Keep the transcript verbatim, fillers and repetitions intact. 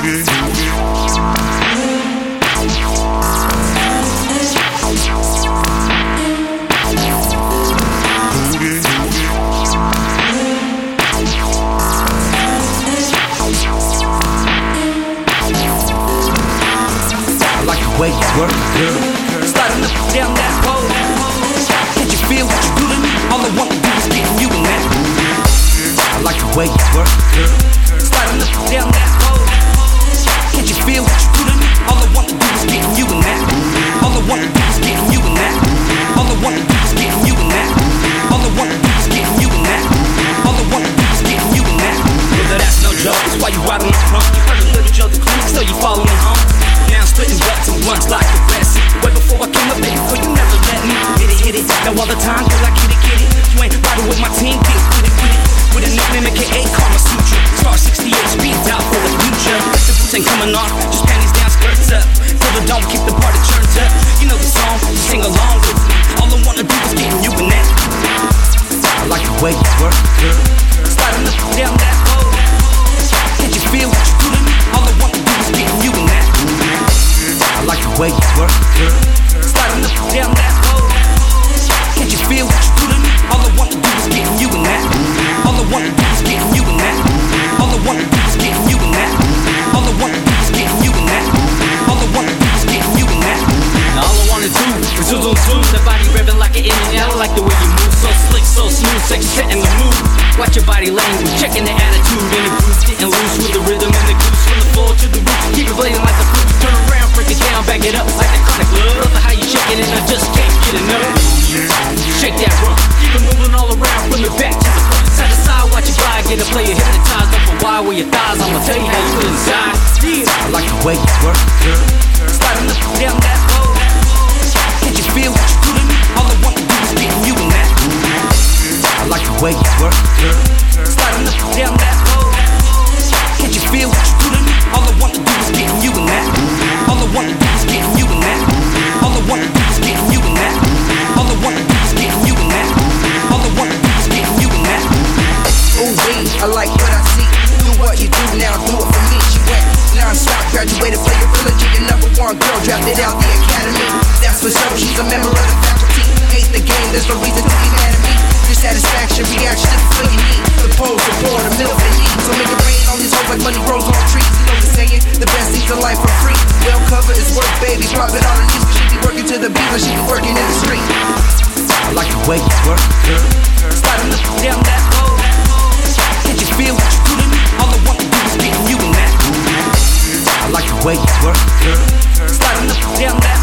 Way you work, girl. Sliding up and down that pole. Can't you feel what you do to me? All I want to do is get you in that. I like the way you work, girl. Sliding up and down that pole. Can't you feel what you do to me? All I want to do is get you in that. All I want to do is get you in that. All I want to do is get you in that. All I want to do is get you in that. All I want to do is get you in that. Brother, that's no joke. That's why you riding the front. You heard a little Joe the Clue, so you follow me home. Now I'm splitting butts and blunts like the rest. Way before I came up, baby, before you never let me hit it, hit it. Now all the time, girl, I get it, get it. You ain't riding with my team, get with it, with it. With a nickname, aka Karma Sutra. Star sixty-eight, speeds out for the future. The boots ain't coming off, just panties down, skirts up. Till the dome, keep the party turned up. You know the song, just sing along with me. All I wanna do is getting you in that. I like the way you work, girl. Sliding up and down that pole. Can't you feel what you do to me? All I wanna do is getting you in that. I like the way you work, girl. Sliding up and down that pole. Can't you feel what you do to me? All I want to do is getting you in that. All I want to do is getting you in that. All I want to do is getting you in that. All I want to do is getting you in that. All I want to do is getting you in that. All I wanna do is zoom zoom zoom. The body revving like an engine. I like the way you move, so slick, so smooth, sexy, setting the mood. Watch your body language, checking the attitude and the groove, getting loose with the rhythm and the goose. From the floor to the roof, keep it blazing like the flute. Turn around, break it down, back it up like the chronic love. Love how you shaking and I just can't get enough. Shake that rump, keep it moving all around from the back to the front. Side to side, watch your glide, get a player hypnotized. Up a wide with your thighs, I'ma tell you how you feel inside. Yeah. I like the way you work, girl. Sliding up and down that pole. Can't you feel what you do to me? All I want to do is getting you in that. I like the way you work, girl. Sliding up and down that pole. Can't you feel what you do to me? All I want to do is getting you in that. All I want to do is getting you in that. All I want to do is getting you in that. All I want to do is getting you in that. All I want to do is getting you in that. Ooh wee, I like what I see. Do what you do now, do it for me. She went non-stop, graduated for your trilogy. Your number one girl, drafted out the academy. That's for sure, she's a member of the faculty. Hate the game, there's no reason to be mad at me. Your satisfaction, reaction, to feel you need. The pole, support, a middle they need. So make it rain on these hoes like money grows on trees. You know the saying, the best seeds of life are free. Well covered is work, baby, drop it on her knees. Cause she be working to the beat when she be working in the street. I like the way you work, girl. Sliding up and down that pole. Can't you feel what you do to me? All I want to do is getting you in that. I like the way you work, girl. Sliding up and down that